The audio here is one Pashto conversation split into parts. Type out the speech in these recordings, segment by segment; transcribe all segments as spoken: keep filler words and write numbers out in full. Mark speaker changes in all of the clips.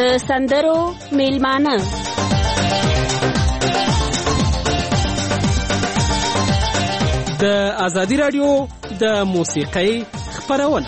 Speaker 1: د سندرو میلمانه
Speaker 2: د ازادي رادیو د موسیقۍ خپرونه.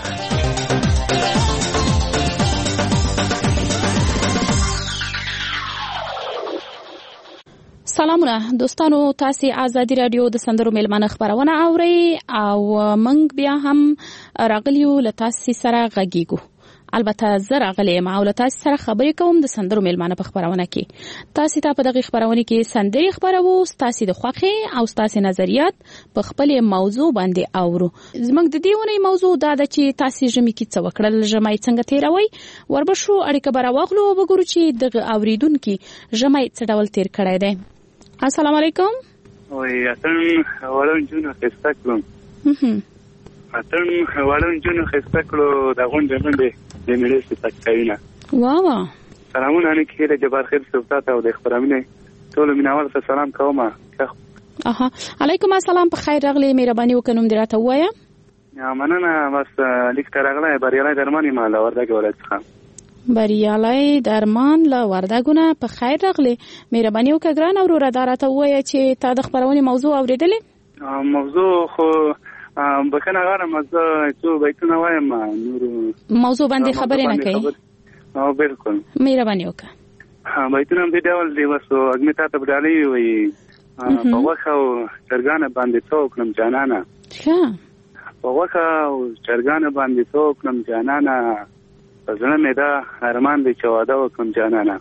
Speaker 3: سلامونه دوستانو، تاسو ازادي رادیو د سندرو میلمانه خبرونه اورئ او موږ بیا هم راغلیو له تاسو سره غږیږو. البته زه راغلی یم او له تاسو سره خبرې کوم د سندرو میلمانه په خبرونه کې. تاسو ته په دغه خبرونه کې سندرې خبرو، تاسو د خوښي او تاسو نظریات په خپل موضوع باندې اورو. زموږ د دې ونې موضوع دا ده چې تاسو ژمي کې څه وکړل، ژمي څنګه تیروي. وربشو اړیکه به راواخلو او وګورو چې دغه اوریدونکو ژمي څه ډول تیر کړی دی. السلام علیکم.
Speaker 4: وای اتن ولون جون خسته کړم. اتن ولون جون خسته کړو دا غونډه باندې د ملي ستاکاینه.
Speaker 3: واو.
Speaker 4: سلامونه نه کېره جبار خیر صفات او د خبرونه ټول مینوال ته سلام کوم.
Speaker 3: اها علیکم السلام، په خیر راغلی، مهرباني وکړم دراته وایا.
Speaker 4: یا مننه، بس لیک ترغله بریالي درمانی مال وردګ ولڅخه.
Speaker 3: بریالي درمان له وردګونه په خیر راغلی، مهرباني وکړه ګران اورور دراته وایا چې تا د خبرونه موضوع اوریدلې.
Speaker 4: موضوع خو بکنه غواړم زه څو بیتونه وایم نور
Speaker 3: موضوع باندې خبرې نه کوي.
Speaker 4: او بالکل
Speaker 3: مهرباني وکړه.
Speaker 4: ها بیتونه دې ډول دی وسو اګمیتا ته بدالي وي په واخه او چرګانه باندې څوکلم جانانا.
Speaker 3: ښه
Speaker 4: په واخه او چرګانه باندې څوکلم جانانا، زنه مې دا ارمان دی چې واده وکم جانانا.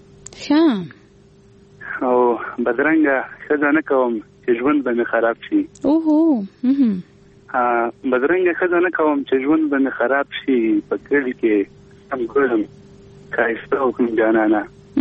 Speaker 3: ښه
Speaker 4: او بدرنګه ښځه نه کوم چې ژوند به مې خراب شي.
Speaker 3: اوهو
Speaker 4: ها بدرنګه ښځه نه کوم چې ژوند به مې خراب شي. په کلی کې هم ګورم ښایسته وکم جانانا.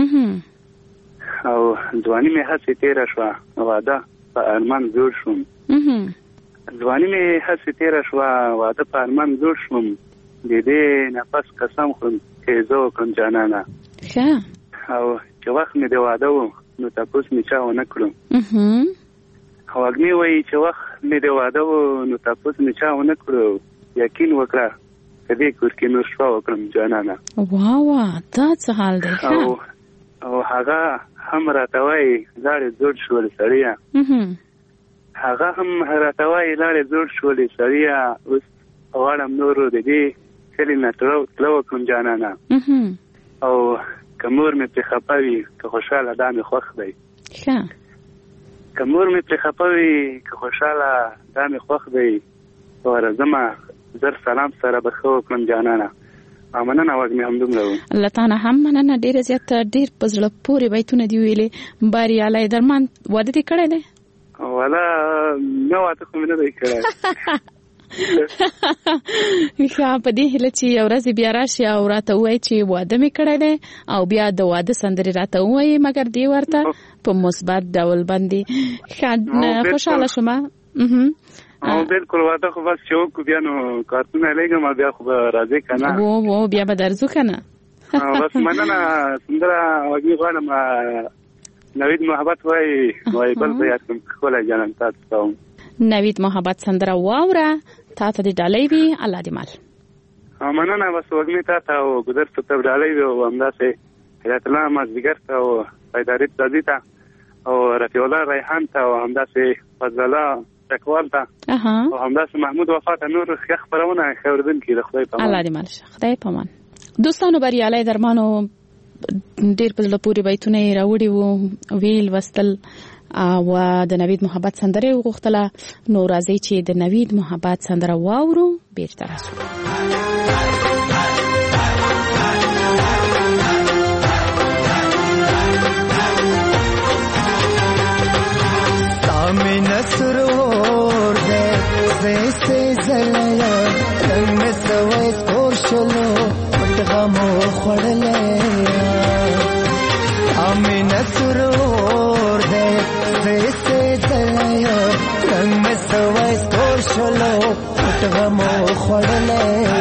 Speaker 4: او ځواني مې هسې تېره شوه، واده په ارمان جوړ شوم. ځواني مې هسې تېره شوه، واده په ارمان جوړ شوم. د دې نفس قسم خورم چې زه وکړم جانانا.
Speaker 3: ښه
Speaker 4: او چې وخت مې د واده و نو تپوس مې چا ونه کړم. او اګمې وایي چې وخت مې د واده و نو تپوس مې چا ونه کړو. یقین وکړه که دې کور کې نور شپه وکړم جانانا.
Speaker 3: واو دا څه حال دی.
Speaker 4: او او هغه هم راته وایي لاړې زوړ شولې سړیه. هغه هم راته وایي لاړې زوړ شولې سړیه. اوس غواړم نورو د دې کلی نه تله وکړم جانانا. او که مور مې پرې خفه وي که خوشحاله دا مې خوښ دی.
Speaker 3: ښه
Speaker 4: که مور مې پرې خفه وي که خوشحاله دا مې خوښ دی. ورځمه زر سلام سره به ښه وکړم جانانا. مننه وږمې همدومره و.
Speaker 3: له تا نه هم مننه، ډېره زیاته ډېر په زړه پورې بیتونه دي ویلې. بریالی درمان واده دې کړی دی؟
Speaker 4: والا نه، واده خو مې نه دی کړی.
Speaker 3: ښه په دې هیله چې یو ورځ بیا راشي او راته ووایي چې واده مې کړی دی او بیا د واده سندرې راته ووایي، مګر دې ورته په مثبت ډول باندې. ښه خوشحاله شوم.
Speaker 4: او بالکل واده خو بس چې وکړو بیا نو کارتونه لګم بیا خو به راځې که نه.
Speaker 3: و و بیا به درځو که نه.
Speaker 4: بس مننه سندره وږمې غواړم نوید محبت وایي وایي بل به یاد کړم ښکلی جانان تاسو کوم.
Speaker 3: نوید محبت سندره واوره، تا ته دې ډالۍ وي، الله دې مال.
Speaker 4: مننه بس وږمې تا ته او ګودر ته ته ډالۍ وي او همداسې هدایت الله مازدیګر ته او پیداري تازي ته او رفیع الله ریحان ته او همداسې فضل الله چکوال ته او همداسې محمود وفا ته نور ښه خپرونه ښه اورېدونکي د خدای په امان.
Speaker 3: الله دې مال شه، خدای په امان. دوستانو بریالی درمانو ډېر په زړه پورې بیتونه یې راوړي وو، ویل وستل او د نوید محبت سندره وغوښتله. نو راځي چې د نوید محبت سندره واورو، بیرته راسو.
Speaker 5: سامن سرور دے سے زلیا رنگ سوے کوشلو غمو خړلې. سامن سرور دے سے زلیا رنگ سوے کوشلو غمو خړلې.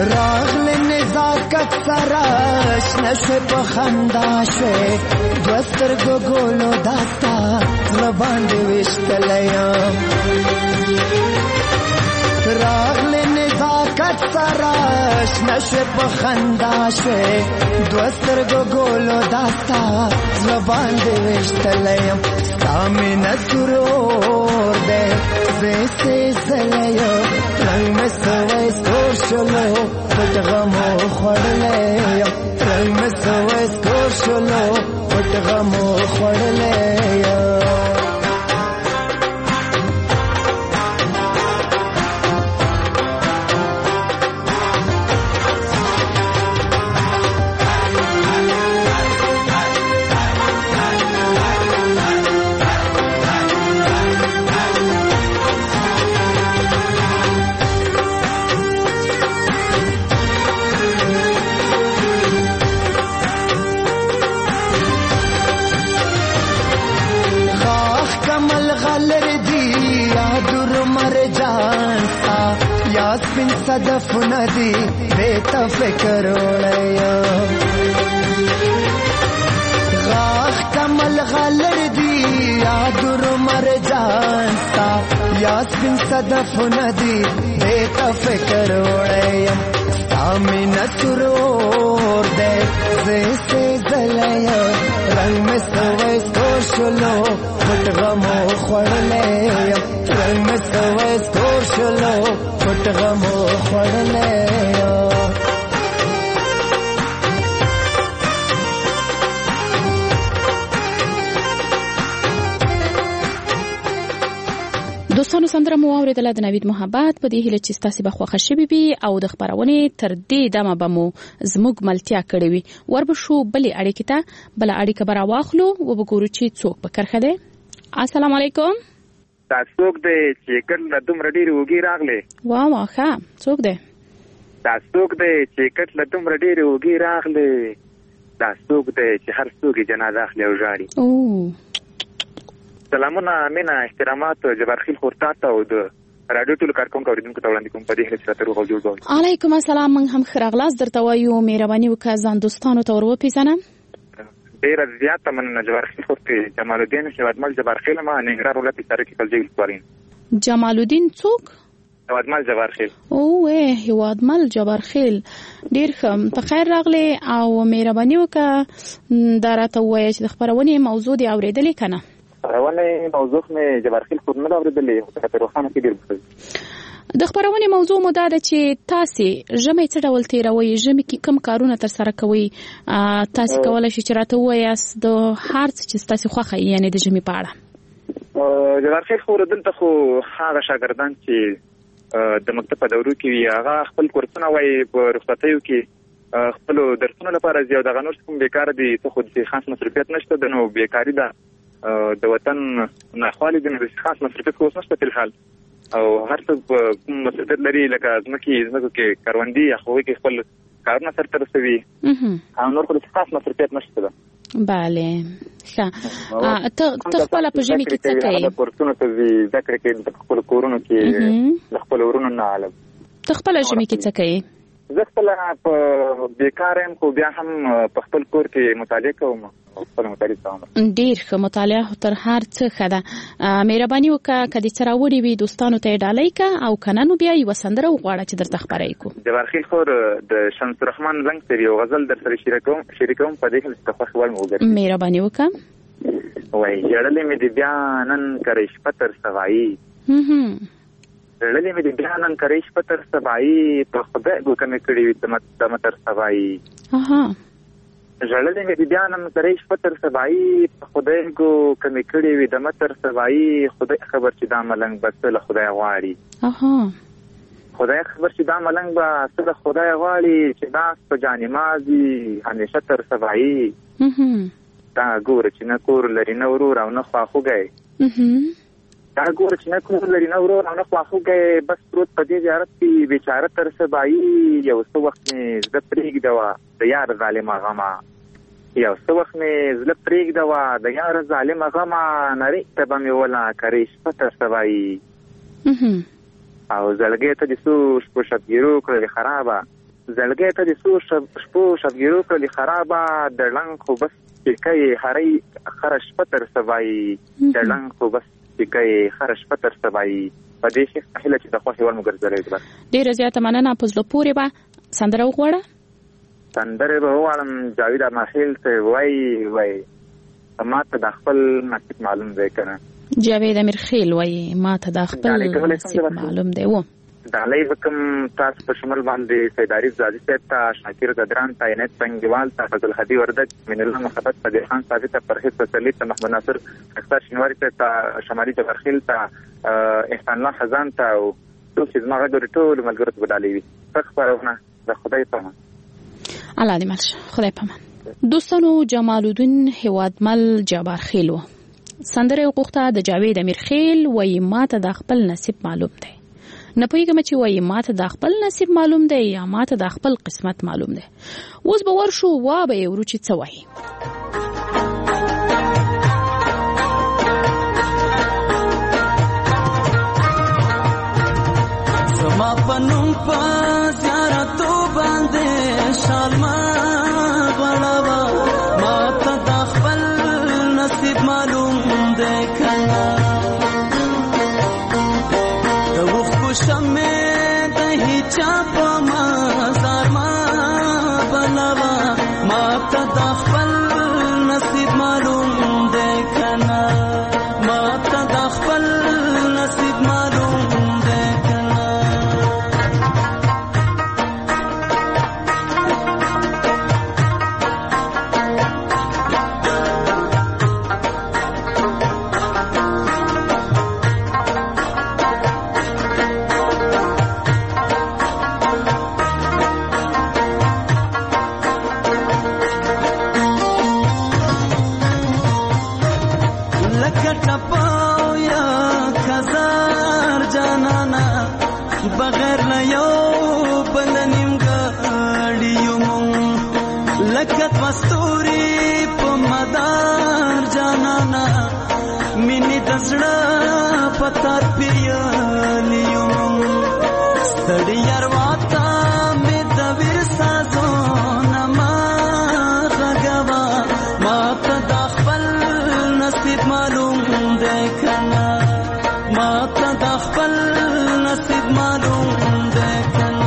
Speaker 5: راغل نزاکت سراش نشوی په خندا شوی دوستر گو گولو داستا زلبان دی وشتلیم راغل نزاکت سراش نشوی په خندا شوی دوستر گو گولو داستا زلبان دی وشتلیم ستامین سرور دی زیستی زلیم رنگ مستوی سکور شلو پت غمو خوڑلیم رنگ مستوی سکور شلو پت غمو خوڑلیم یاسمین صدف ندی بیتا فکر وڑیا غاخ کمل غلر دی یادر مر جانتا یاسمین صدف ندی بیتا فکر وڑیا ستامین سرور دے زیسے زلیا رنگ میں سوی سوشلو پت غمو خوڑلیا رنگ میں سوی سوشلو پت غمو خوڑلیا
Speaker 3: دوستانو سندره مو اوریدله د نوید محبت په دې هیله چې ستاسو به خوښه شوي وي او د خبرونې تر دې دمه به مو زموږ ملتیا کړې وي. وربشو بلې اړیکې ته بله اړیکه به راواخلو وبګورو چې څوک په کرښه دی. السلام علیکم.
Speaker 6: دا څوک دی چې کله له دومره ډېرې اوږې راغلې؟
Speaker 3: وا وا ښه څوک دی؟
Speaker 6: دا څوک دی چې کله له دومره ډېرې اوږې راغلې؟ دا څوک دی چې هر څوک یې جنازه اخلي او ژاړي؟ سلامونه مینه احترامات جبارخیل خورتا ته او د راډیو ټولو کارکونکو اوریدونکو ته وړاندې کوم په دې هیله چې راته روغ او جوړ به وي.
Speaker 3: علیکم السلام. موږ هم ښه راغلاست درته وایو. مهرباني وکړه ځان دوستانو ته ور وپېژنه.
Speaker 6: ډېره زیاته مننه جبارخیل خورتې جمال الدین هیوادمل جبارخیل ما ننګرهار ولایت حصارک کې کلجې ولسوالۍ.
Speaker 3: جمال الدین څوک؟
Speaker 6: هیوادمل جبارخیل.
Speaker 3: اوه هیوادمل جبارخیل ډېر ښه. په خیر راغلې او مهرباني وکړه دا راته ووایه چې د خپرونې موضوع دې اورېدلې که نه؟
Speaker 6: خپرونې موضوع مې جبارخیل خور نه ده اورېدلې خو په روښانه کې ډېر بخښي.
Speaker 3: د خپرونې موضوع مو دا ده چې تاسې ژمی څه ډول تېروئ، ژمي کې کوم کارونه ترسره کوئ؟ تاسې کولی شئ چې راته ووایاست د هر څه چې ستاسې خوښه یې یعنې د ژمي په اړه.
Speaker 6: جبارخیل خور دلته خو هغه شاګردان چې د مکتب په دورو کې وي هغه خپل کورسونه وایي په رخصتیو کې خپلو درسونو لپاره ځي او دغه نور څه کوم بېکاره دي څه خو داسې خاص مصروفیت نشته ده نو بېکاري ده د وطن ناخوالې دي نو داسې خاص مصروفیت خو اوس نشته فلحال او هر څه کوم مصروفیت لري لکه ځمکې ځمکو کې کروندي یا هغوی کې خپل کارونه سرته رسوي او نور خو داسې خاص مصروفیت نشته ده.
Speaker 3: بله ښه. ته خپله په ژمي کې څه کوې؟
Speaker 6: کورسونو ته ځي زده کړې کوي د خپلو کورونو کې د خپلو ورونو نه عالم.
Speaker 3: ته خپله ژمي کې څه کوې؟
Speaker 6: زه خپله په بېکاره یم خو بیا هم په خپل کور کې مطالعه کوم او خپله مطالعه کوم.
Speaker 3: ډېر ښه. مطالعه تر هر څه ښه ده. مهرباني وکړه که دې څه راوړي وي دوستانو ته یې ډالۍ کړه او که نه نو بیا یوه سندره وغواړه چې درته خپره یې کړو.
Speaker 6: جبارخیل خور د شمس الرحمن زنګ سر یو غزل در سره شریکوم شریکوم په دې هیله چې ته خوښ وړ مې وګرځي.
Speaker 3: مهرباني وکړه.
Speaker 6: وایي ژړلې مې د بیا نن کرۍ شپه تر سوایي ژړلې مې د بیا نن کرۍ شپه تر سوایي په خدای ګوښه مې کړې وي دمه تر سوایي ژړلې مې د بیا نن کرۍ شپه تر سوایي په خدای ګوښه مې کړې وي دمه تر سوایي خدای خبر چې دا ملنګ به څه له خدای غواړي خدای خبر چې دا ملنګ به څه له خدای غواړي چې دا په جانمازي همیشه تر سوایي دا ګوره چې نه کور لري نه ورور او نه خواخوږی دا ګوره چې نه کور لري نه ورور او نه خواخوږی بس پروت په دې زیارت کې بیچاره تر سبایي یو څه وخت مې زړه پرېږدوه د یار ظالمه غمه یو څه وخت مې زړه پرېږدوه د یار ظالمه غمه نرۍ ته به مې وله کرۍ شپه تر سبایي او زړګۍ ته د څو شپو شبګیرو کړلې خرابه زړګی ته د څو شپو شبګیرو کړي خرابه د ړنګ خو بس چکې هرې خره شپه تر سبایي د ړنګ خو بس چکې خره شپه تر سبایي په دې شي هله چې د خوښې ور مګرځلې ده.
Speaker 3: ډېره زیاته مننه. په زړه پورې به سندره وغواړه؟
Speaker 6: سندره به وغواړم. جاوید اماخیل ته وایي وایي ما ته د خپل نصیب معلوم دی که نه.
Speaker 3: جاوید امیرخیل وایي ما ته د خپل نصیب معلوم دی. و
Speaker 6: ډالۍ به کوم تاسو په شمول باندې سید عارف زادي صاحب ته، شاکر ګدران ته، عنایت څنګهوال ته، فضل هدي وردک، من الله محبت قدیر خان ثابت ته، فرحید تسلی ته، محمد ناصر اختر شینواری ته، شمالي جبرخیل ته، احسان الله خزان ته او ټول چې زما غږ ټول ملګرو ته به ډالۍ وي. ښه خپرونه د خدای په امان.
Speaker 3: الله دې مل شه. خدای په امان. دوستانو، جمال الدین هیوادمل جبرخیل و سندره وغوښته د جاوید امیرخیل وایي ما ته د خپل نصیب معلوم دی. نه پوهېږم چې وایي ما ته د خپل نصیب معلوم دی یا ما ته د خپل قسمت معلوم دی. اوس به ورشو وا به یې ورو چې څه وایي.
Speaker 7: زما په نوم په زیارتو باندې شالما غړوه ما ته د خپل نصیب معلوم دی که نه. شمه د هیچا په مزار ما بلوا ما ته د خپل نصیب معلوم دی که نه. ما ته د خپل نصیب معلوم دی که نه. بغیر نه یو بل نیمګړی یو مونږ لکه دوه ستوري په مدار جانانه مینې د زړه په تار پیلي یو مونږ ستړي اروا ته مې د ویر سازونه ما غږوه ما ته د خپل نصیب معلوم دی که نه. ما ته د خپل نصیب معلوم دی که نه.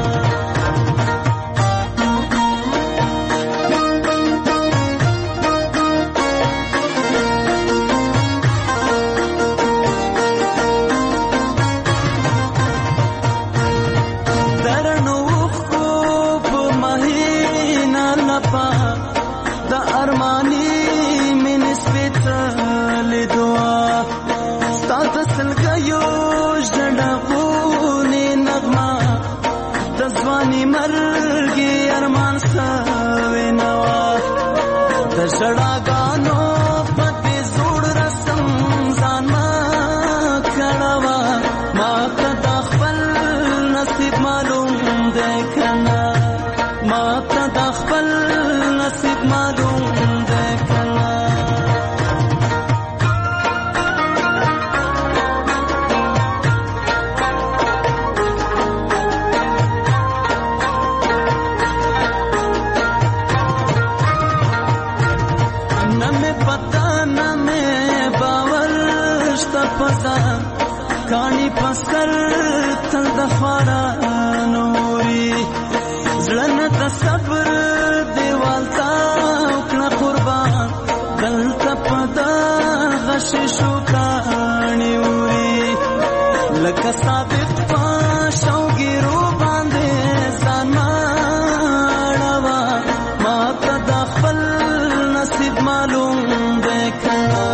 Speaker 7: درنو اوښکو په مهینه لپه د ارماني مینې سپېڅلې دعا ستا د سلګیو ژړغونې نغمه د ځواني مرګي ارمان سوې نوا د ژړاګانو په دې زوړ رسم ځان ما کړوه ما ته د خپل نصیب معلوم دی که نه. ما ته د خپل نصیب معلوم دی که نه. کانی پسر تل د خوارانو وری زړه نه د صبر دیوال تا وکړه قربان دلته په دغه شیشو کاڼي وری لکه صادق په شوګیرو باندې ځان ما اړوه ما ته د خپل نصیب معلوم دی که نه.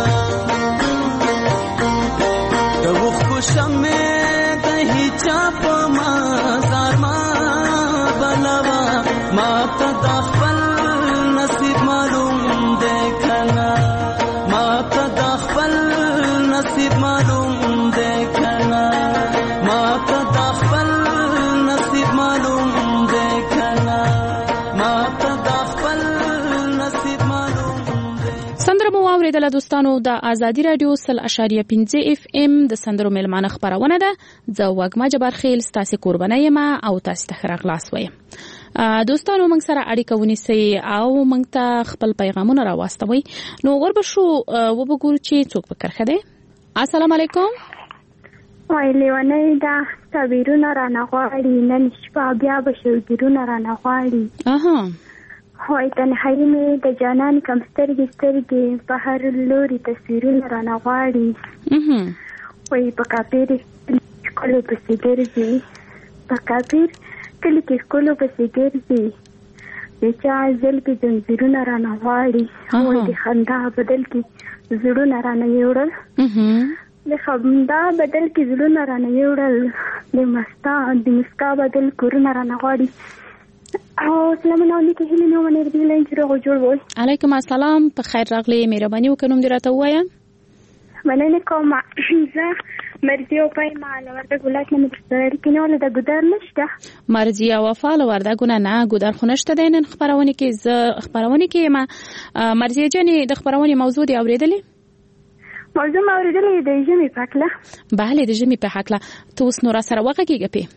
Speaker 7: شمه د هیچا په مزار ما بلوا ما ته د خپل نصیب معلوم دی که نه. ما ته د خپل نصیب معلوم دی که نه. ما ته د خپل نصیب معلوم دی که نه. ما ته د خپل نصیب معلوم دی.
Speaker 3: سندره مو اوریدل دوستانو د ازادي رادیو سل اشاریه پنځه اف ام د سندرو ملمانه خبرونه ده. زه وګما جبار خیل ستاسو قربانه یم او تاسو ته ښه راغلاس وایم. دوستانو موږ سره اړیکه ونیسئ او موږ ته خپل پیغامونه راواستوئ. نو وربه شو وبګورو چې څوک به کرخه ده. السلام علیکم.
Speaker 8: وای لیونی دا تعبیرونه را نغواړي نن شپه بیا به شوګیرونه را نغواړي. اها وای تنهایی مې د جانان کم سترګې سترګې په هر لوري تصویرونه را نغواړي. وای په کاپیر ښکلو پسې ګرځي په کاپیر کلي کې ښکلو پسې ګرځي د چا زل کې ځنځیرونه را نغواړي. وای د خندا بدل کې زړونه را نه یوړل د خندا بدل کې زړونه را نه یوړل د مستا د مسکا بدل کورونه را نغواړي. او سلام علیکم هیله نو منیر دی لین چې راغو جوړ وای. علیکم السلام په خیر راغلی. مهرباني وکړم دې راته وایم. مننه کوم. زه مرضیه پای مال ورته ګولات نه مستر کینول د ګدار نشته. مرضیه وفال ورته ګونه نه ګدار خو نشته د نن خبرونه کې ز خبرونه کې ما مرضیه جنې د خبرونه موضوع دی اوریدلې. موضوع ما اوریدلې د جمی پاکله. bale د جمی په حقله تو اوس نور سره وګه کېږي.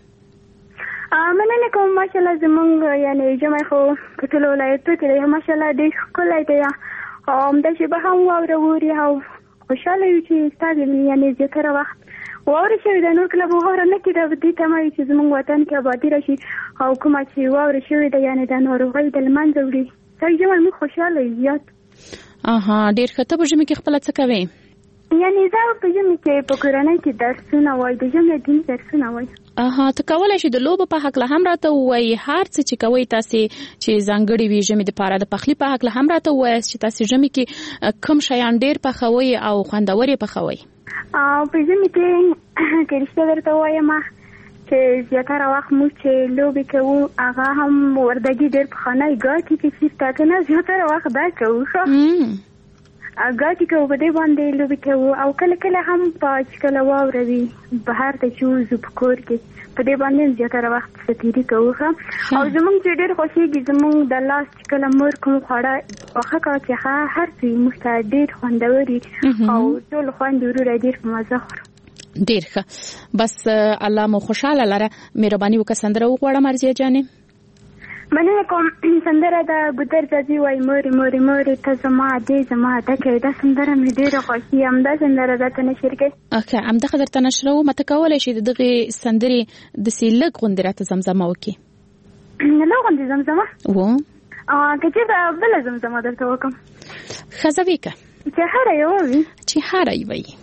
Speaker 8: مننه کوم. ماشاءالله زمونږ یعنی جمع خو په ټول ولایتو کې ماشاءالله ډېر ښکلی دی او همداسې به هم واوره اوري او خوشحاله یو چې ستاسو یعنی زیاتره وخت واوره شوې ده. نور کله به واوره نه کېده دې ته وایي چې زمونږ وطن کې ابادي راشي او کومه چې واوره شوې ده یعنی د ناروغۍ د له منځه وړي. څنګه جمع موږ خوشحاله یو زیات. اها ډېر ښه. ته په ژمي کې خپله څه کوې؟ یعنی زه په ژمي کې په کورنۍ کې درسونه وایي د ژمي دین درسونه وایي. اها ته کولای شي د لوبو په حق له هم راته وایي هر څه چې کوي تاسو چې ځانګړي وي ژمي د پاره د پخلی په حق له هم راته وایي چې تاسو ژمي کې کوم شیان ډیر پخوي او خوندوري پخوي. او په ژمي کې کې رښتیا درته وایم چې زیاتره وخت مو چې لوبې کوو هغه هم وردګي ډیر پخنای ګاټي کې چې تاسو نه زیاتره وخت دا کوو. اګاټي کوو په دې باندې لوبې کوو او کله کله هم په کله واوروي بهر ته چوزو په کور کې په دې باندې زیاتره وخت ستیری کوو. او زمونږ چې ډېر خوښېږي زمونږ د لاس چې کله مور کوم خواړه پخه کوه چې هر څه موږ ته ډېر خوندوري او ټول خوند وروره ډېر په مزه خورو. ډېر ښه. بس الله مو خوشحاله لره. مهرباني وکړه سندره وغواړه مرضیه جانې. مننه کوم. سندره د ګودر ځي وای موري موري موري ته زما دې زما دکې دا سندره مې ډېره خوښي هم دا سندره درته نشر کړي. اوکې همدغه درته نشره وم. ته کولی شي د دغې سندرې داسې لږ غوندې راته زمزمه وکړي. لږ غوندې زمزمه و که چېرته بله زمزمه درته وکړم ښه زه وي که چې هره یوه وي چې هره یوه وي.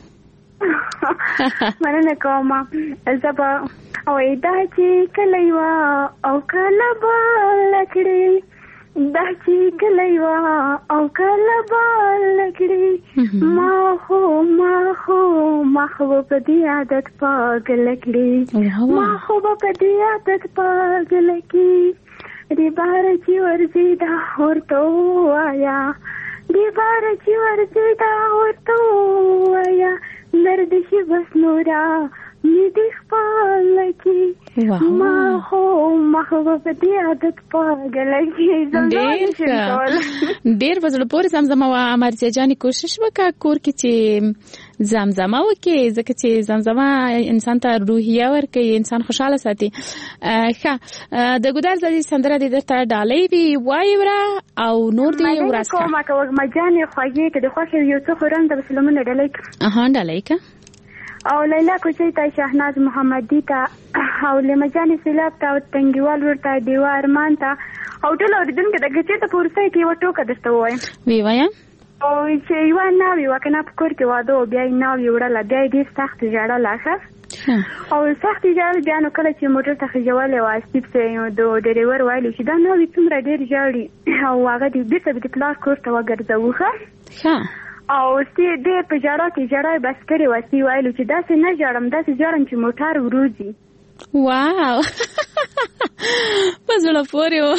Speaker 8: مننه کوم. زه به وای دا چې کله یوه او کله به لکړې دا چې کله یوه او کله به لکړې ما خو ما خو ما خو په دې عادت پاګله کړې ما خو په دې عادت پاګله کړې دې بار چې ورځي دا ورته ووایا دې بار چې ورځي دا ورته ووایا درد شي بس نورا می دې خپله کې ما خو ما خو په دې عادت پاګله کې زمزمه ډېر په زړه پورې زمزمه وه. مرضیه جانې کوشش وکړه کور کې چې زمزمه وکړي ځکه چې زمزمه انسان ته روحیه ورکوي انسان خوشحاله ساتي. ښه د ګودر ځي سندره دې درته ډالۍ وي وایي وره او نور دې ورسته کومه که وږمه جانې خوږې که د خوښې یو څه خورم د سلامونه ډالۍ کړه. اها ډالۍ کړه. او لیلا کوچی ته شهناز محمدی ته او لیما جانې سیلاب ته او تنګیوال ورته دیوا ارمان ته او ټول اوریدونکو ته چې ته پورسۍ کې یوه ټوکه درته ووایم. وی وایم. او چې یوه ناوې وه که نه په کور کې واده و بیا یې ناوې وړله بیا یې ډېر سخت ژړله ښه او سخت ژړل بیا نو کله چې موټر ته خېژولی وه سټیپ ته د ډریور ویلي چې دا ناوې څومره ډېر ژاړي او هغه دې بېرته به د پلار کور ته وګرځوو ښه او ستی دې په ژړا کې ژړا یې بس کړې وه ستی ویلو چې داسې نه ژاړم داسې ژاړم چې موټر وروځي. واو په زړه پورې و.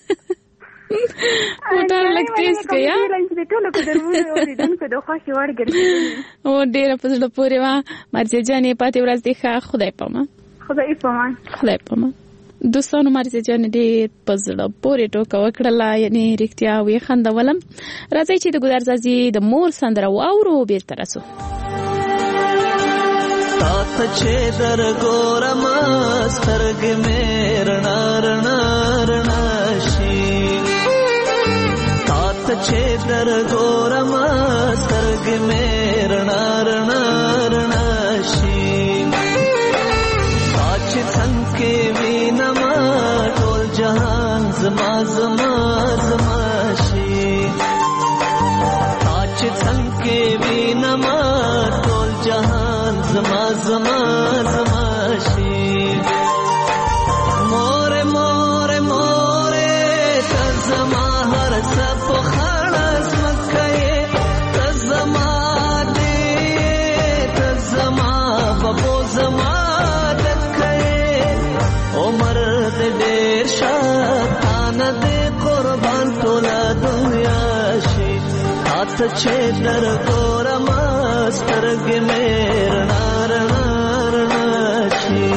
Speaker 8: موټر لږ تیز که یا د ټولو په درمونو اورېدونکو د خوښې وړ ګرځېدلي و. ډېره په زړه پورې وه. مرضیه جانې پاتې ورځ دې ښه. خدای پامان. خدای پامان. خدای پامان.
Speaker 3: دوستانو مرزي جان ډېر په زړه پورې ټوکه وکړله، یعنې رښتیا ویې خندولم. راځئ چې د ګودر زازي د مور سندره واورو، بېرته راسو.
Speaker 7: تا ته چې درګورم سترګې مې رڼا رڼا رڼا شي، تا ته چې درګورم سترګې مې رڼا رڼا رڼا شي، تا چې څنګه وینم ټول جهان زما زما زما شي، تا چې څنګه وینم ټول جهان زما زما زما شي. مور مور مور ته زما هر څه په خلاص مکه، ته زما دې ته زما بابو زما دکه، عمر دې ډېر شاتان دې قربان ټول دنیا شي، ته چې درګورم سترګې مې رڼا رڼا رڼا شي.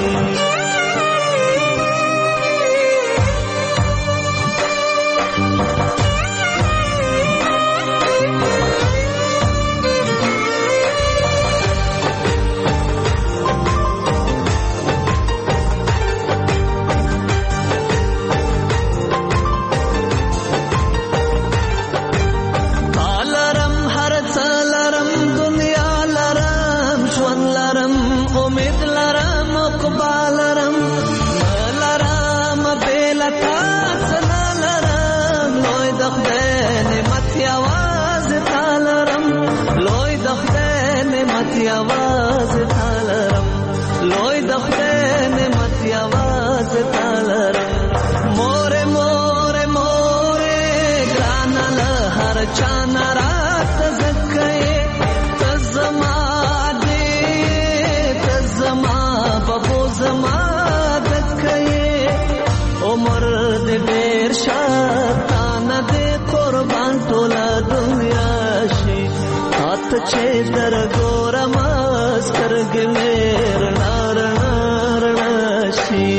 Speaker 7: आवाज तालरम लोई दखते ने मती आवाज तालरम मोरे मोरे मोरे ग्रानल हर चाना रात जक्के तजमा दे तजमा बबो जमा दक्के उमर दे बेर शातान दे कुर्बान तोला दुनिया शी हाथ छे दर गोरम سترګ مې رڼا رڼا رڼا شي.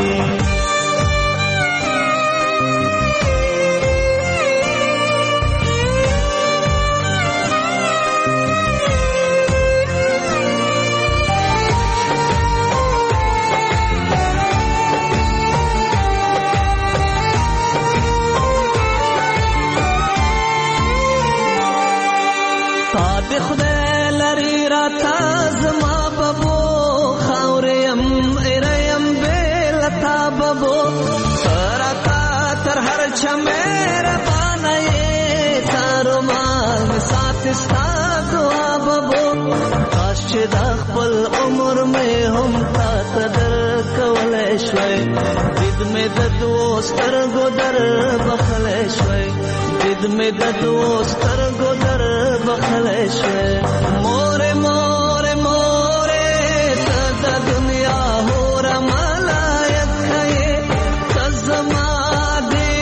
Speaker 7: تا خدای لري راته زما بابو خاوریم ایریم بیلتا بابو تراتا تر هر چمیر بانای تارو مال سات استا دعا بابو کاش چې د خپل عمر مې هم تا تدر کولای شوي دید مې د دوستر ګودر بخلای شوي دید مې د دوستر ګودر بخلای شوي مور مور مور ته د دنیا هور ملایت کړي تزما دې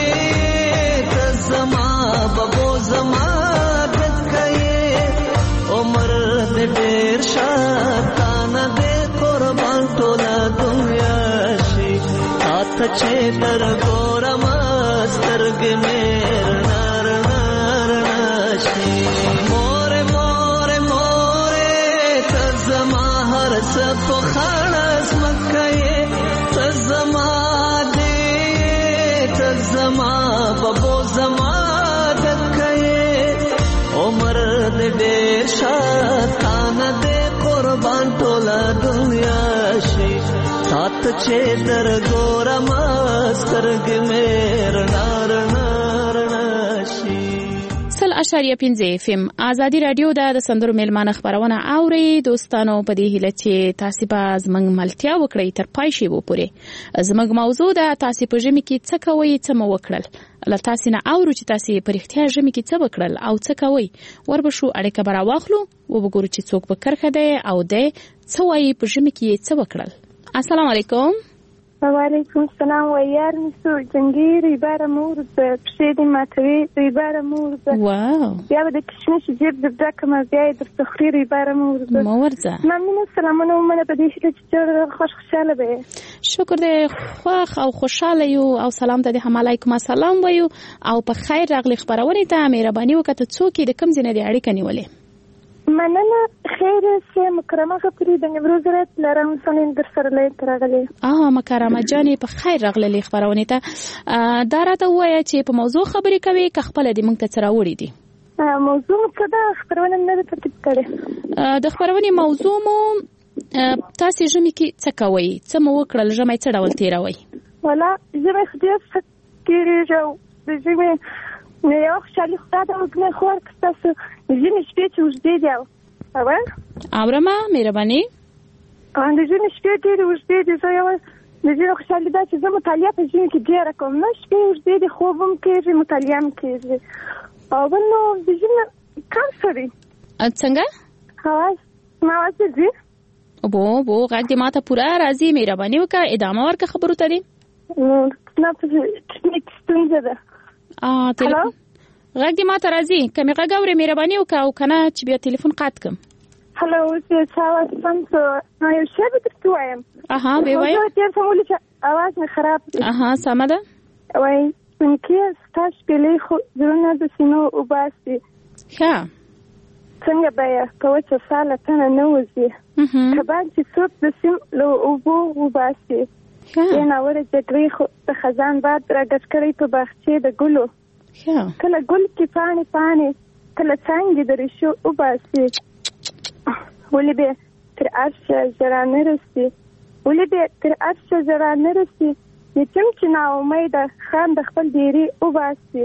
Speaker 7: تزما بابو زما دکړي عمر دې ډېر شاتان دې قربان ټول دنیا شي هات چې در ګورم سترګ مې رڼا رڼا رڼا شي مور مور مور تزما هر څه په خلاص مکه تزما دې تزما بابو زما دکه عمر دې ډېر شاتان دې قربان ټول دنیا شي سات چې در ګورم سترګ مې رڼا رڼا رڼا شي.
Speaker 3: سل اشاریه پنځه اف ام ازادي رادیو د سندرو میلمانه خبرونه اوري دوستانو په دې هیله چې تاسو به زمنګ ملتیا وکړئ تر پای شي وو پورې زمنګ موضوع د تاسو په ژمي کې څه کوي څه مو وکړل ل تاسو نه اورو چې تاسو په اړتیا ژمي کې څه وکړل او څه کوي وربشو اړیکه برا واخلو او وګورو چې څوک به کرخه ده او ده څه وایي په ژمي کې څه وکړل. السلام علیکم.
Speaker 8: وعلیکم السلام. ویار نیستو جنگی ریبار مورد پشیدی ماتوی ریبار مورد
Speaker 3: واو
Speaker 8: بیا به د کشمش جیب دبدا کما بیای در سخری ریبار مورد
Speaker 3: مورزه
Speaker 8: ممنون. سلامونه ومنه په دې شته چې ډېر خوش خوشاله به.
Speaker 3: شکر دې خوښ او خوشاله یو او سلام ته دې هم علیکم السلام وایو او په خیر راغلی خبرونه ته مهرباني وکړه. څوک د کم ځنه دې اړیکه نیولې؟
Speaker 8: مننه. خیر سه مکرمه خبرې د نیمروز رات لرم سنین در سره لې راغلي.
Speaker 3: اه مکرمه جانې په خیر راغلي خبرونه ته. دا راته وایي چې په موضوع خبرې کوي که خپل دې موږ ته سره وړي دي؟
Speaker 8: موضوع څه ده خبرونه نه ترتیب کړي. د
Speaker 3: خبرونه موضوع مو تاسو ژمي کې څه کوي؟ څه مو وکړل ژمي څه ډول تیروي؟
Speaker 8: ولا ژمي خو دې څه کېږي د ژمي نه یو خالي خدای د وګنه خور کستاسو ژمي شپې چې وځي دی او
Speaker 3: اورما مهرباني
Speaker 8: ان د ژمي شپې ډېر وځي دی زه یو د ژمي خوشالي ده چې زه مطالعه په ژمي کې ډېر کوم. نه شپې وځي دی خوبم کېږي مطالعه هم کېږي او نو د ژمي کار سړي
Speaker 3: څنګه
Speaker 8: هاوس ما وځي
Speaker 3: بو بو غږ دې ماته پورا راځي. مهرباني وکړه ادامه ورکړه خبرو ته دې.
Speaker 8: نه په ټیکنیک ستونزه ده.
Speaker 3: اه تلیفون غږ دې ماته راځي. کمه غږ اورې مهرباني وکړه او کنه چې بیا ټلیفون قطع کړم.
Speaker 8: هلو زه چا سم څه یو شی به درته وایم.
Speaker 3: اها به وایم.
Speaker 8: زه تیر سمول چې اواز مې خراب دی.
Speaker 3: اها سم ده.
Speaker 8: وای څنګه ستاسو په خو درنه د سينو وباسي.
Speaker 3: ښه
Speaker 8: څنګه بیا په څه ساله تنه نه وځي. کبان چې څوک د سیم له اوبو وباسي. ښه نه ورته جګړې خو د خزان باد راګټ کړی په باغچې د ګلو.
Speaker 3: ښه
Speaker 8: کله ګل کې پانی پانی کله څنګه د رشو وباسي. ولې به تر ارشه زرانه رسي ولې به تر ارشه زرانه رسي یتیم چې نا امیده خان د خپل دیری وباسي.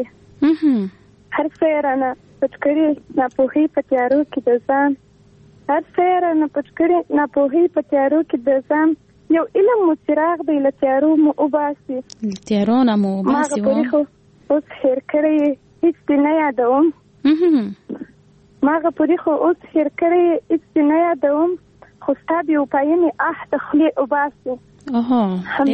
Speaker 8: هر سیرانه پټکړي نه پوهي په تیارو کې د ځان هر سیرانه پټکړي نه پوهي په تیارو کې د ځان یو علم مو چراغ دی له تیارو مو وباسي.
Speaker 3: تیارو نه مو وباسي.
Speaker 8: اوس خیر کړی هیڅ نه یادوم. ماغه پوری خو اوس خیر کړی هیڅ نه یادوم خو ستابي او پاینه اه تخلی او باسي.
Speaker 3: اوه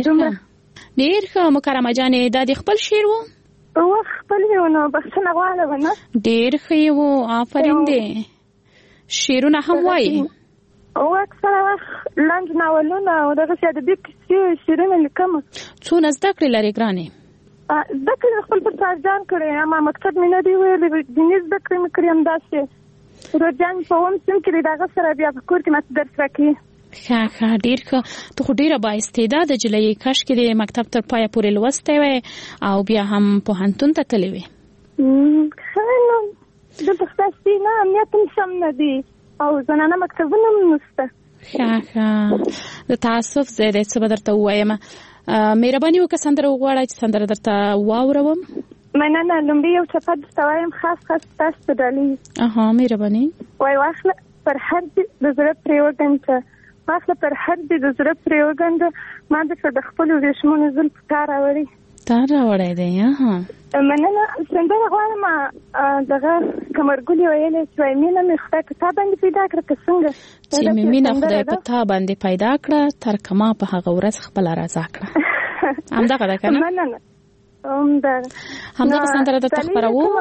Speaker 3: ډیر ښه مکرمه جانې دا د خپل شعر وو؟
Speaker 8: او خپل یو نو بخښنه غواړم نه.
Speaker 3: ډیر ښه وو آفرین دې. شعرونه هم وایي؟
Speaker 8: او اکثره وخت لنډ ناولونه او دغه څه ادبي کیسې شعرونه لیکم.
Speaker 3: څونه زده کړې لرې ګرانې؟
Speaker 8: زده کړې خپل پر ځان کړې اما مکتب مې نه دی ویلې دیني زده کړې مې کړې همداسې روجان په اوم سیم کې دغه سره بیا په کور کې ماته درس راکوي.
Speaker 3: ښه ښه ډېر ښه. ته خو ډېره بااستعداده نجلۍ یې. کاشکې د مکتب تر پایه پورې لوستی وی او بیا هم پوهنتون ته تللی وې.
Speaker 8: ښه نو دلته ستاسې نه امنیت هم سم نه دی او زنانه مکتبونه هم نشته.
Speaker 3: ښه ښه د تاسف ځای دی څه به درته ووایم. مهرباني وکړه سندره وغواړه چې سندره درته واوروم.
Speaker 8: مننه. لومړی یو څپه درته وایم خاص خاص تاسو ته ډالۍ.
Speaker 3: اها مهرباني.
Speaker 8: وای واخله پر هر دې د زړه پرې وګنډه واخله پر هر دې د زړه پرې وګنډه ما درته د خپلو ورېښمونو زلفو تار راوړی.
Speaker 3: تار راوړی دی. اها
Speaker 8: مننه. سندره غواړم دغه قمرګلې ویلې چې وایي مینه مې خدای په تا باندې پیدا کړه که څنګه
Speaker 3: چې مې مینه خدای په تا باندې پیدا کړه تر کما په هغه ورځ خپله رضا کړه. همدغه ده که نه؟
Speaker 8: مننه. همدغه
Speaker 3: همدغه سندره درته خپروم.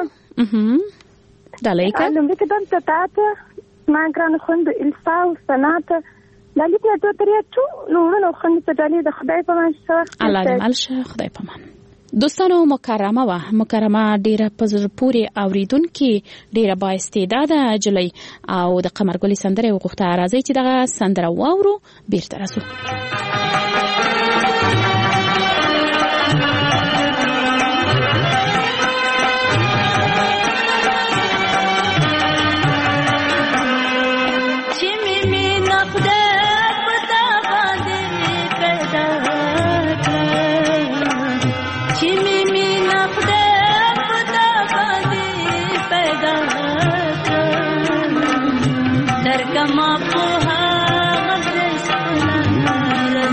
Speaker 3: ډالۍ که
Speaker 8: لومړی قدم ته تا ته زما ګرانه خویندو الفا او ثنا ته دا لیک نه دوه ترې ټولو وروڼو خویندو ته ډالۍ د خدای په امان شه.
Speaker 3: الله دې مل شه. خدای په امان. دوستانو مکرمه وه. مکرمه ډیره په زړه پورې اورېدونکې ډیره بااستعداده نجلۍ او د قمرګلې سندره یې وغوښته. راځئ چې دغه سندره واورو بیرته راځو.
Speaker 9: Come on,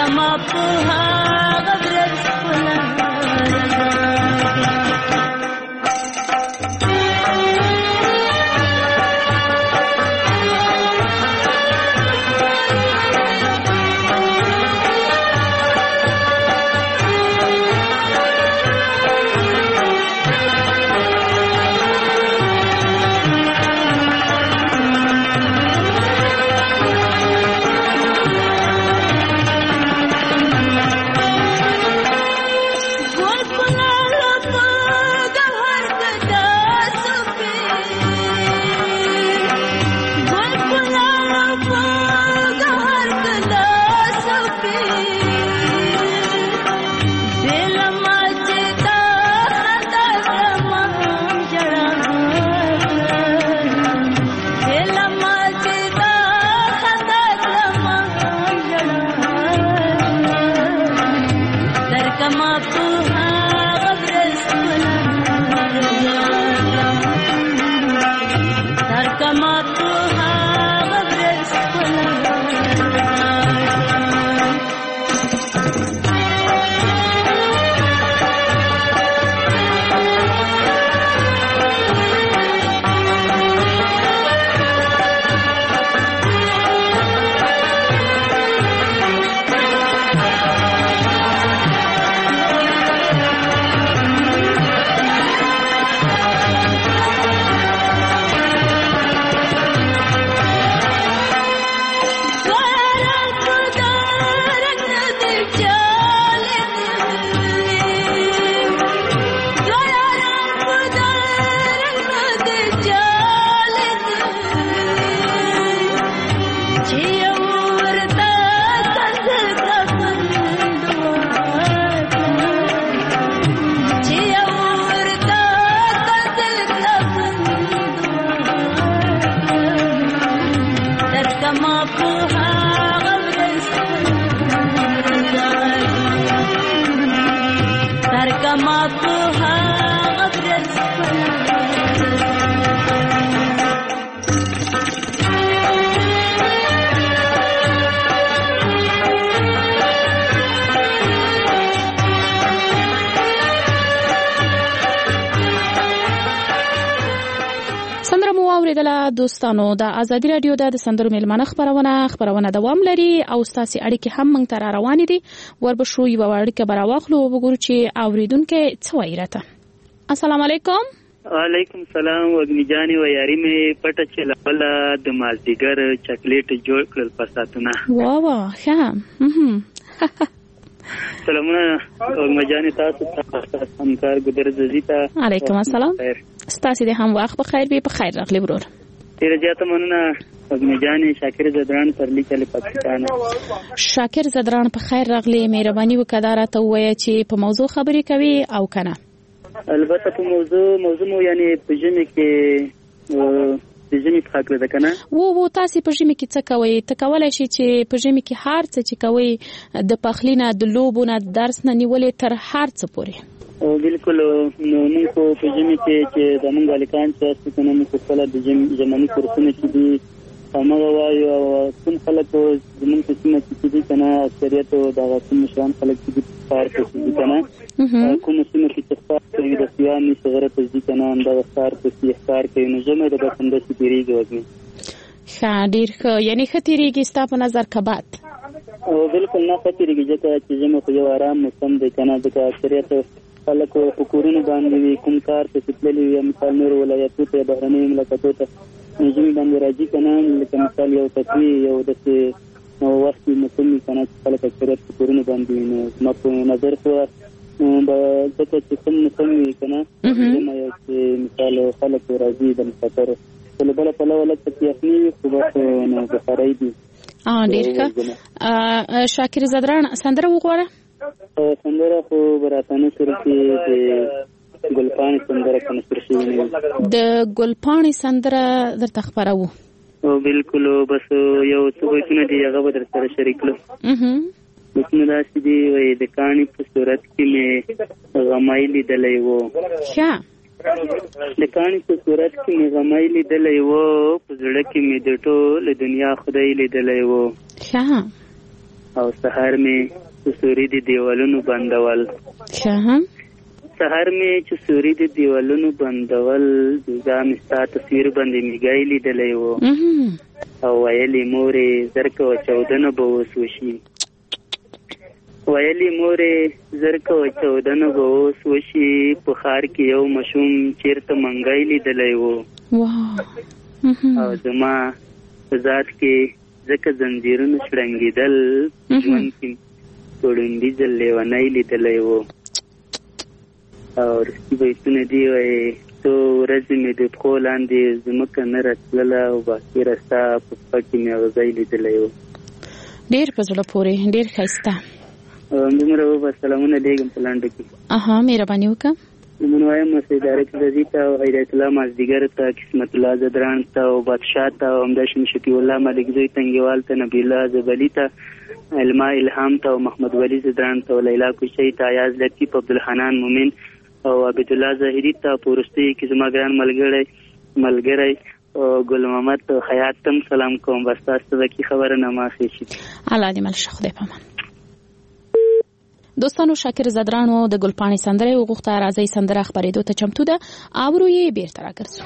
Speaker 9: کما په هغه ورځ خپله
Speaker 3: دوستانو د ازادي رادیو د سندرو میلمانه خبرونه خبرونه دوام لري او ستاسو اړیکې هم موږ ته روانې دي وربشو یو اړیکه براواخلو وګورو چې اوریدونکو څه وایي راته. السلام علیکم.
Speaker 10: وعلیکم السلام. وګنی جانې و یاري مې پټه چې لپله د مازدیګر چاکلیټ جوړ کړل پساتونه.
Speaker 3: واه واه ښه.
Speaker 10: سلامونه وګنی جانې تاسو ته همکار ګدر زیتا.
Speaker 3: علیکم السلام. ستاسو د هم وخت په خیر به په خیر راغلی برور.
Speaker 10: ډیر زیاته مننه وګنی جانې. شاکر زدران پرلی کلی پاکستان.
Speaker 3: شاکر زدران په خیر راغلی. مهرباني وکړه راته وایي چې په موضوع خبرې کوي او کنه.
Speaker 10: البته په موضوع موضوع مو یعنی په ژمي کې د ژمي په خاطر ده کنه.
Speaker 3: وو وو تاسو په ژمي کې څه کوئ؟ ته کولای شي چې په ژمي کې هر څه چې کوئ د پخلینه د لوبونه درس نه نیولې تر هر څه پورې.
Speaker 10: او بالکل نو موږ په ژمي کې چې د موږ الیکان چې څنګه موږ خپل د ژمنی کورسونه چې دي هغه وایو او کوم خلک زموږ په سیمه کې دي کنه اکثریت د غوښتنې مشران خلک چې کار کوي کنه کوم سیمه کې چې کوي د سیامي صغره په دي کنه دا کار کوي کار کوي نو زموږ د بسنده چې دیریږي وګني
Speaker 3: خاطر خو یعنی خطرېږي ستاسو په نظر کبات.
Speaker 10: او بالکل نه خطرېږي چې زموږ په یو آرام موسم دی کنه د اکثریت خلک په کورونو باندې کوم کار څه تللی یا مثال نور ولایتو ته بهرنۍ مملکتو ته نجومی باندې راځي کنه لکه مثال یو تفریح یو د وخت موسم کنه خلک اکثریت په کورونو باندې نو ما په نظر خو به دغه چې کوم موسم کنه نو یو مثال خلک راځي د مسافر په بل په لور لکه تخنی خو به نو بخارای دي.
Speaker 3: اه ډیر ښه. شاکر زدران سندره وغوړه.
Speaker 10: سندره خو براتانه سره کې د ګلپاڼې سندره کنستر شوی
Speaker 3: د ګلپاڼې سندره درته خبرو.
Speaker 10: او بالکل بس یو څه وایونه دی هغه به در سره شریک کړم.
Speaker 3: اها
Speaker 10: نو دا چې دی وای د کانی په صورت کې مې غمای لیدلې وو.
Speaker 3: ښه.
Speaker 10: د کانی په صورت کې مې غمای لیدلې وو په زړه کې مې د ټول دنیا خدای لیدلې وو.
Speaker 3: ښه.
Speaker 10: او سحر مې چې سوري د دیوالونو بندول.
Speaker 3: ښه
Speaker 10: سهار مې چې سوري د دیوالونو بندول دا مې ستا تصویر باندې میګای لیدلی و او ویلې مورې زر کوه چاودنه به اوس وشي. ویلې مورې زر کوه چاودنه به اوس وشي په ښار کې یو ماشوم چېرته منګی لیدلی و او زما په ذات کې ځکه زنځیرونه شړنګېدل ژوند کې په ړوندي ځل لیونی لیدلی و او رښتي بیتونه دي وایي څو ورځې مې د پښو لاندې ځمکه نه راتلله او باقي رستا په پښه کې مې اغزی لیدلی و.
Speaker 3: ډېر په زړه پورې ډېر ښایسته.
Speaker 10: دومره وبه سلامونه لیږم په لنډه کې.
Speaker 3: اها مهرباني وکړه.
Speaker 10: لمون وایم سیدارک رضي ته او هدایت الله مازدیګر ته قسمت الله زدران ته او بادشاه ته او همداشان شفیع الله ملک زوی تنګیوال ته نبی الله زبلی ته علما الهام ته او محمد ولی زدران ته او لیلا کوشی ته ایاز لطیف عبدالحنان مومن او عبد الله ظاهری ته پورستی کې زما ګران ملګری ملګری او ګل محمد خیاط تم سلام کوم. بس تاسو ته کی خبره نه ماخې شي.
Speaker 3: الله دې مل خدای پامان. دوستانو شاکر زدرانو د ګلپاڼې سندره وغوښته راځي سندره خبرېدو ته چمتو ده اورو یې بیرته راګرځو.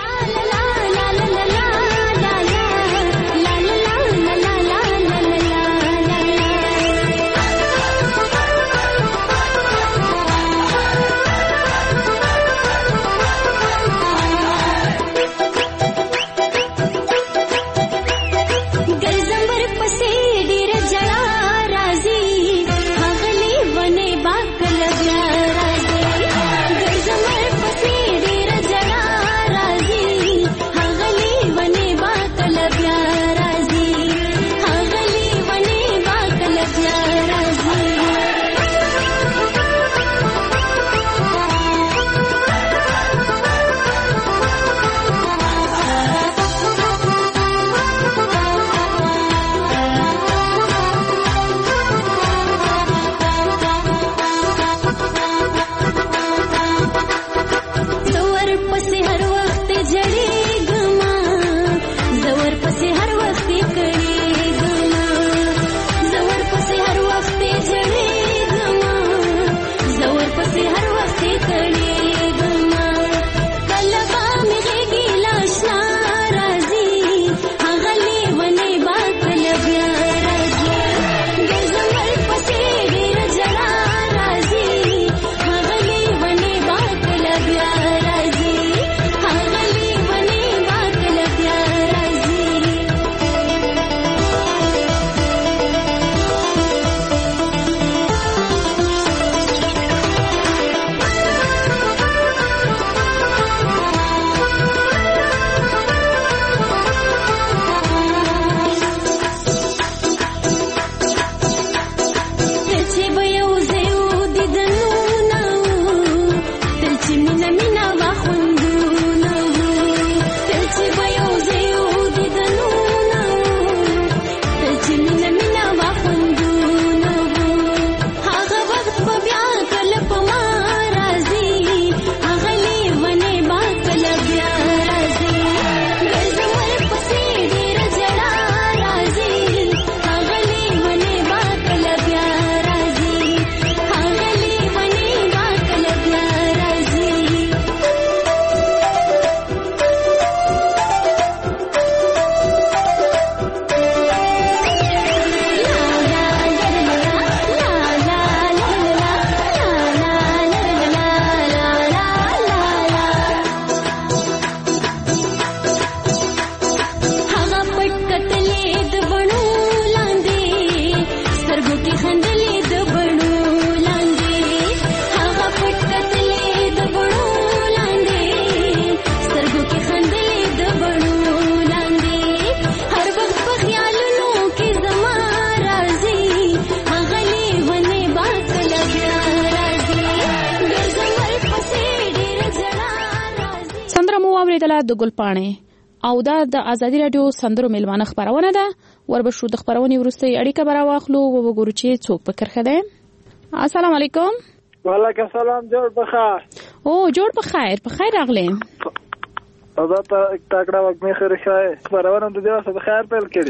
Speaker 3: د ګلپاڼې او دا د ازادي رادیو سندرو ملمانه خبرونه ده. وربشو د خبرونې ورسته اړیکه برا واخلو او وګورو چې څوک پکر خده. السلام علیکم.
Speaker 11: وعلیکم السلام. جوړ بخیر.
Speaker 3: او جوړ بخیر. بخیر راغلی.
Speaker 11: او دا ته تاکړه وګمې خیر ښه خبرونه د دې واسه بخیر پیل کړي.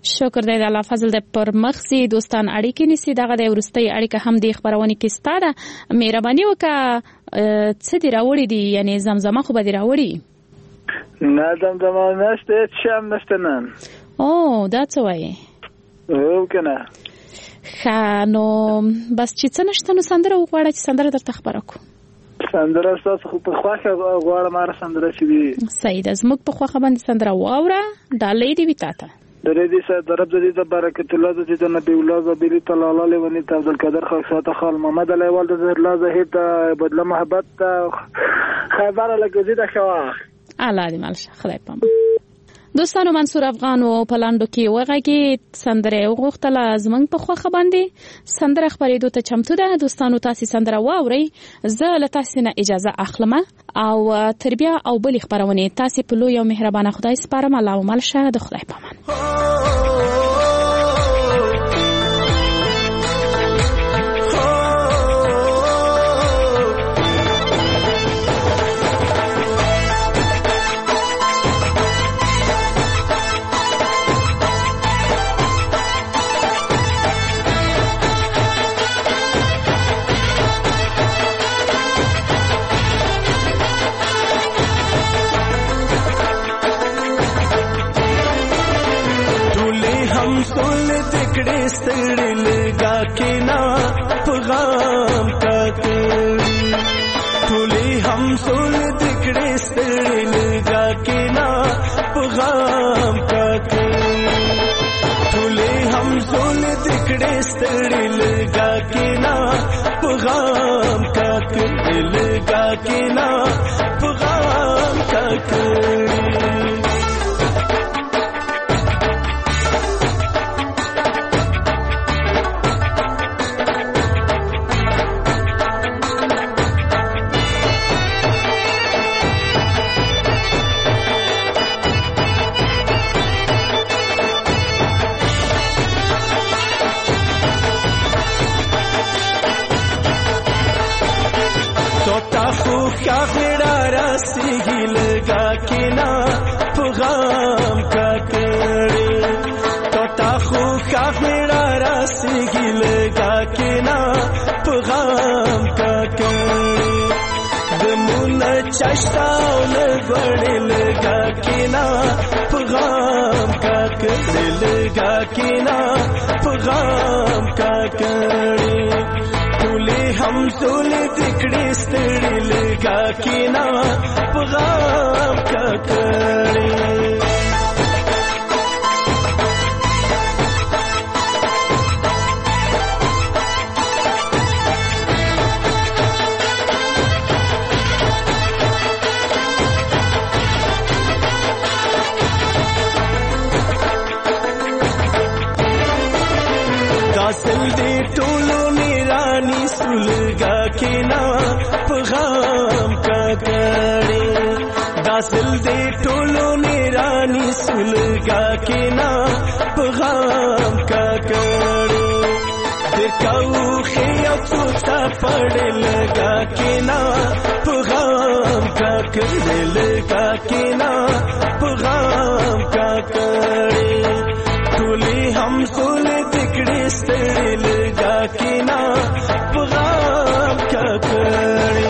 Speaker 3: شکر دی د الله فضل د پر مخسي دوستان اړیکې نسی دغه د ورستۍ اړیکه هم د خبرونه کې ستاده مهرباني وکړه څه دی راوړي دي یعنی زمزمه خو به دی راوړي
Speaker 11: نه زمزمه نشته شم نشته نن
Speaker 3: او دا څه وایي
Speaker 11: او کنه
Speaker 3: خانو بس چې څه نشته نو سندره وغواړه چې سندره درته خبره کو
Speaker 11: سندره تاسو خو په خواخه غواړم مار سندره شي دي
Speaker 3: صحیح ده زموږ په خواخه باندې سندره واوره ډالې دی وتاته
Speaker 11: درې دې سره درب دې برکت الله دې ته نبی الله بلی تعالی علیه و سلم عبد القادر خاصه خال محمد علی والد الله زهید بدله محبت خبر لکه دې خوا
Speaker 3: الله دې مالشه خدای پام دوستانو منصور افغان او پلاندو کې وغږی سندره وغوښتله زمنګ په خوخه باندې سندره خبرېدو ته چمتو ده دوستانو تاسو سندره واوري زه له تاسو نه اجازه اخلم او تربیه او بل خبرونه تاسو په لوی او مهربانه خدای سپارم الله او ملشه د خدای پامان
Speaker 7: ستړي لګا کې نا پیغام کا کړي ټولې هم سول دکړې ستړي لګا کې نا پیغام کا کړي ټولې هم سول دکړې ستړي لګا کې نا پیغام کا کړي لګا کې نا پیغام کا کړي چشتاو لګړې لګا کینا پیغام کا کړې لګا کینا پیغام کا کړې ټولې هم ټولې دکړې ستړي لګا کینا پیغام کا کړې داسل دې ټولو میرانی سولګا کینا پیغام کا کړي داسل دې ټولو میرانی سولګا کینا پیغام کا کړي دکاو خیا څوتا پړ لگا کینا پیغام کا کړي لگا کینا پیغام کا کړي ټولې هم سول دکړې ستړي لګا کینا پیغام کا کړي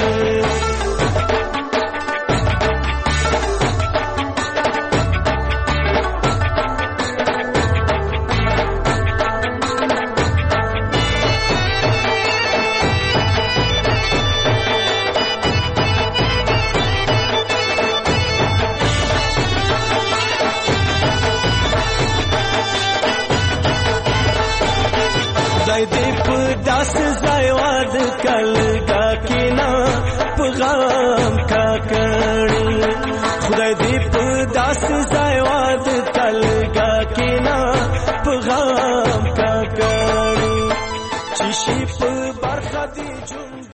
Speaker 7: دې په داس ځای واد کلګا کینا پیغام کا کړي خدای دې په داس ځای واد کلګا کینا پیغام کا کړي چې شي په برخه دي